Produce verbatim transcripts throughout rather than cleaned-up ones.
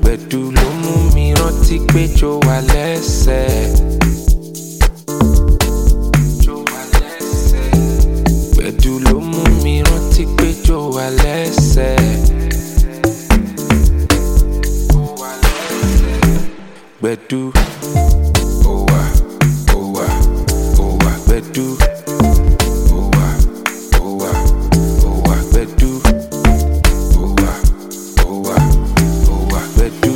Gbẹ̀du ló mú mi rántí pé jó wà lẹ́sẹ̀. Gbẹ̀du ló mú mi rántí pé jó wà lẹ́sẹ̀. Gbẹ̀du, ó wà, ó wà, ó wà. Gbẹ̀du, ó wà, ó wà, ó wà. Gbẹ̀du, ó wà, ó wà, ó wà. Gbẹ̀du.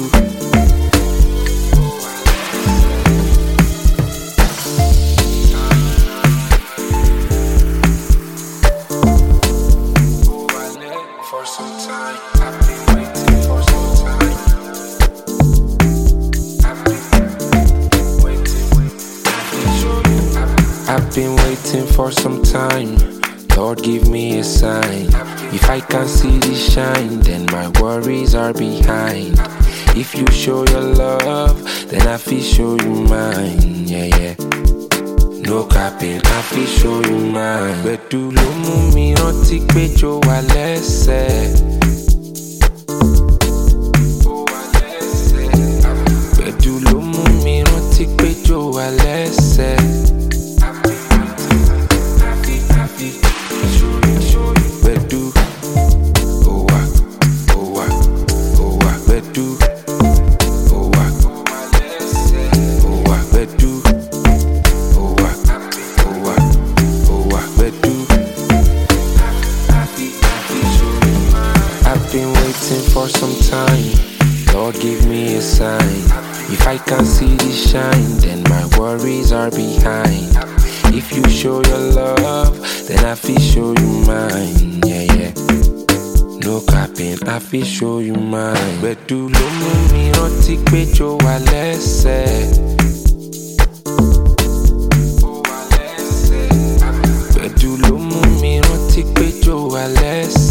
For some time, I've been waiting for some time. I've been waiting, I've been waiting for some time. Lord, give me a sign. If I can't see the shine, then my worries are behind. If you show your love, then I feel show you mine. Yeah, yeah. No capping, I feel show you mine. Gbẹ̀du ló mú mi rántí pé jó wà lẹ́sẹ̀. Gbẹ̀du ló mú mi rántí pé jó wà lẹ́sẹ̀. Gbẹ̀du, ó wà, ó wà, ó wà. Gbẹ̀du, ó wà, ó wà. Gbẹ̀du. I've been waiting for some time. Lord, give me a sign. If I can't see the shine, then my worries are behind. If you show your love, then I feel show you mine. Yeah, yeah. No capping, I feel show you mine. Gbẹ̀du ló mú mi rántí pé jó wà lẹ́sẹ̀. Gbẹ̀du ló mú mi rántí pé jó wà lẹ́sẹ̀.